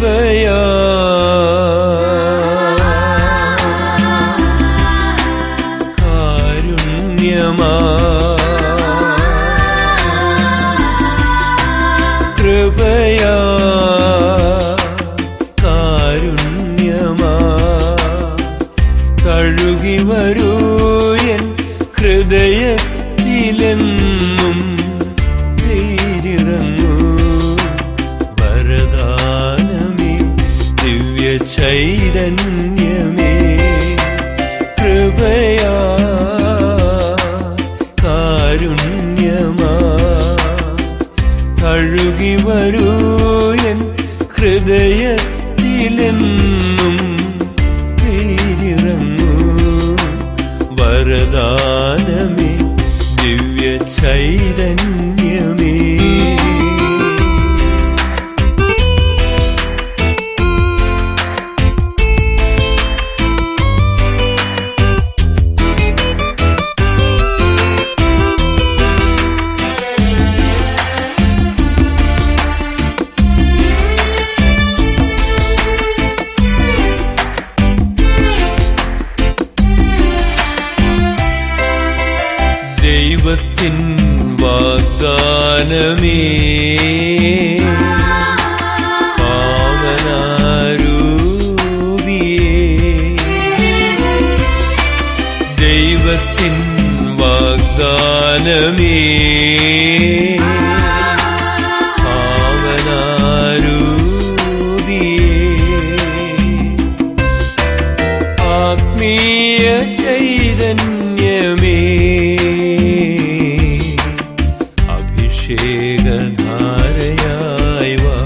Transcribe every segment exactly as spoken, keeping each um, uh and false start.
കൃപയാ കാരുണ്യമാ കൃപയാ കാരുണ്യമാ കഴുകി വരൂ എൻ ഹൃദയത്തിലെന്നും പേരിറങ്ങൂ വരദാനമേ ദിവ്യ ചൈതന്യമേ കൃപയാ കാരുണ്യമാ കഴുകി വരൂ എൻ ഹൃദയത്തിലെന്നും പേരിറങ്ങൂ വരദാനമേ ദിവ്യ ചൈതന്യമേ ദൈവത്തിൻ വാഗ്ദാനമേ പാവനാരൂപിയേ ദൈവത്തിൻ വാഗ്ദാനമേ പാവനാരൂപിയേ ആത്മീയ ചൈതന്യമേ അഭിഷേകധാരയായി വാ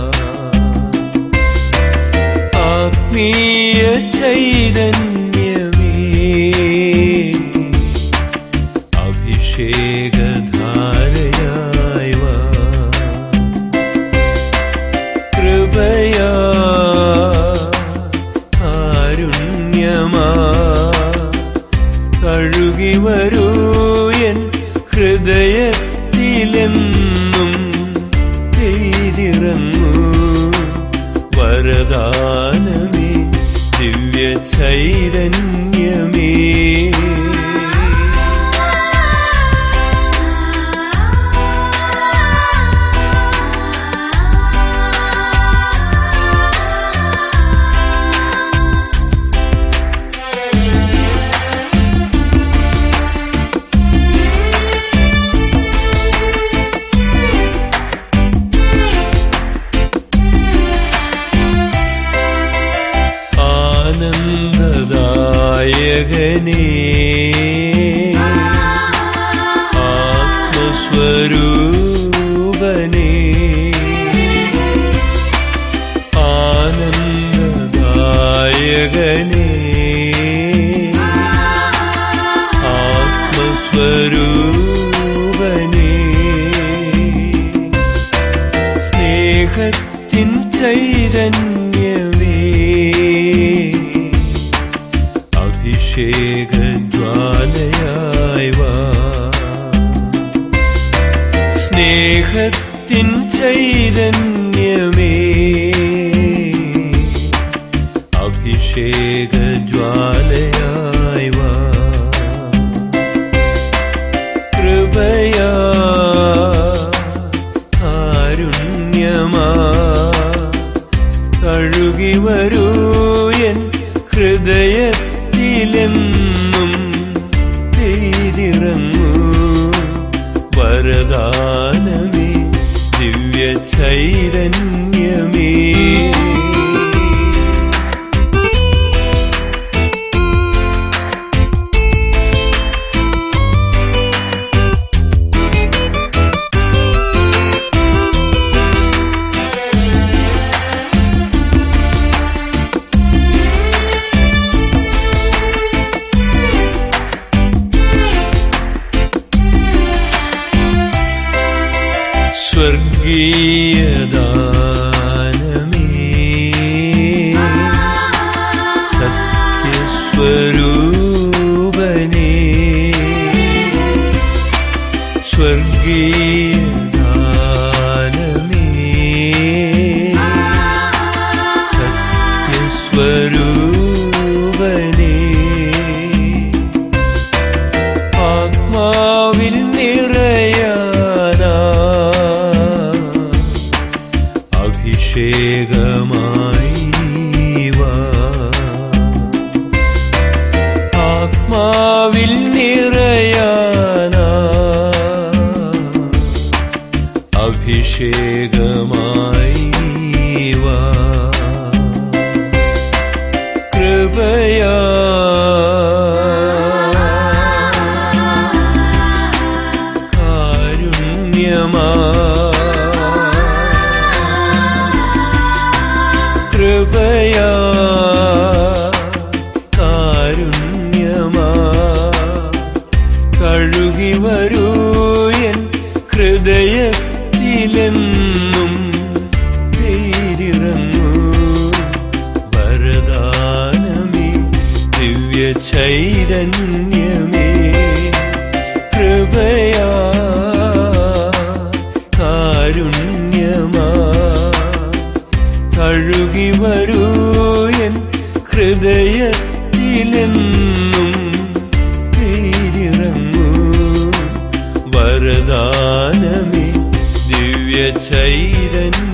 ആത്മീയ ചൈതന്യമേ അഭിഷേകധാരയായി വാ കൃപയാ കാരുണ്യമാ കഴുകി വരൂ എൻ ഹൃദയത്തിലെന്നും പെയ്തിറങ്ങൂ വരദാനമേ ദിവ്യ ചൈതന്യമേ ആനന്ദദായകനേ ആത്മസ്വരൂപനേ ആനന്ദദായകനേ ആത്മസ്വരൂപനേ സ്നേഹത്തിൻ ചൈതന്യമേ അഭിഷേകജ്വാലയായി വാ സ്നേഹത്തിൻ ചൈതന്യമേ അഭിഷേകജ്വാലയായി വാ കൃപയാ കാരുണ്യമാ കഴുകി വരൂ എൻ ഹൃദയത്തിലെന്നും പെയ്തിറങ്ങൂ വരദാനമേ ദിവ്യ ചൈതന്യമേ സ്വർഗീയദാനമേ സത്യസ്വരൂപനേ സ്വർഗീയദാനമേ അഭിഷേകമായി വാ. ആത്മാവിൽ നിറയാനാ അഭിഷേകമായി വാ. കൃപയാ കാരുണ്യമാ കൃപയാ കാരുണ്യമാ കഴുകി വരൂ എൻ ഹൃദയത്തിലെന്നും പേരിറങ്ങൂ. വരദാനമേ ദിവ്യ ചൈതന്യമേ കൃപയാ കാരുണ്യമാ കഴുകി വരൂ എൻ ഹൃദയത്തിലെന്നും പേരിറങ്ങൂ. വരദാനമേ ദിവ്യ ചൈതന്യമേ